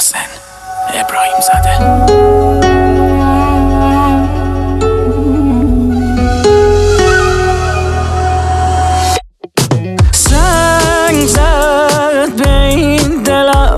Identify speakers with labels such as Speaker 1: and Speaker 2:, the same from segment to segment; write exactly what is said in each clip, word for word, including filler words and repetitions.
Speaker 1: محسن ابراهیم زاده.
Speaker 2: سنگ زد به این دلم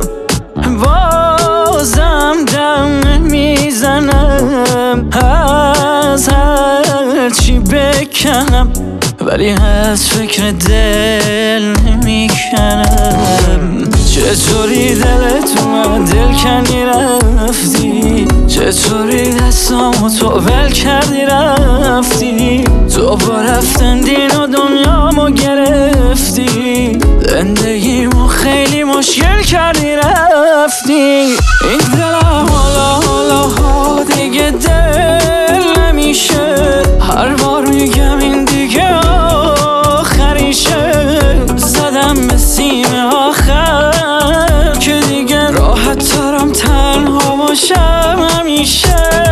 Speaker 2: بازم دم میزنم، از هر چی بکنم ولی از فکر دل نمیکنم. چطوری دلت اومد دل کنی رفتی، چطوری دستامو تو ول کردی رفتی، تو با رفتن دین و دنیامو گرفتی، زندگیمو خیلی مشکل کردی رفتی. این دلم حالا حالا ها دیگه دل نمیشه، هر بار میگم این دیگه آخریشه، زدم به سیم آخر که دیگه راحت ترم تنها باشم همیشه.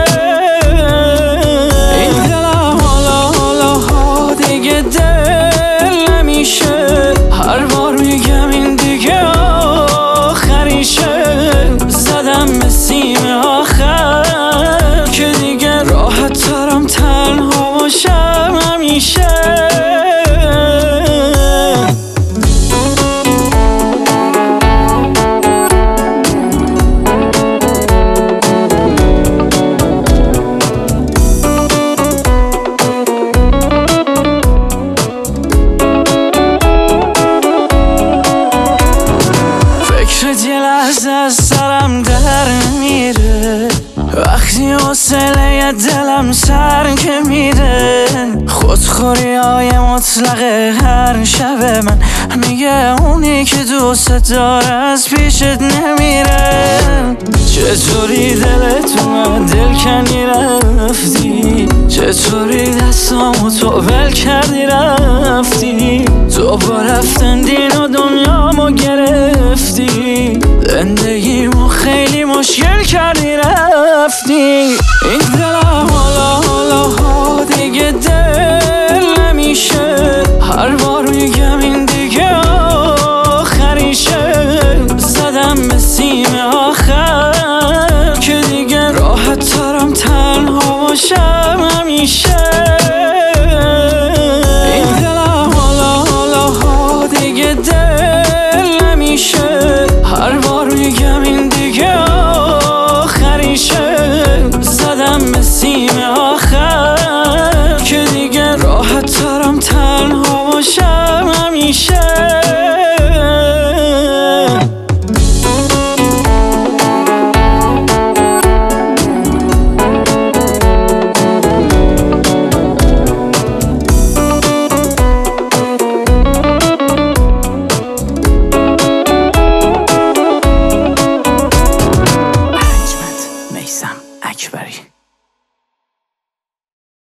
Speaker 2: این دلم حالا حالا ها دیگه دل نمیشه، هر بار میگم این دیگه آخریشه، زدم به سیم آخر که دیگه راحت ترم تنها باشم همیشه. یه لحظه از سرم در میره، وقتی حوصله دلم سر که میره، خودخوری های مطلق هر شب من میگه اونی که دوست داره از پیشت نمیره. چطوری دلت اومد دل کنی رفتی، چطوری دستامو تو ول کردی رفتی، تو با رفتن دین و دنیامو گرفتی، زندگیمو خیلی مشکل کردی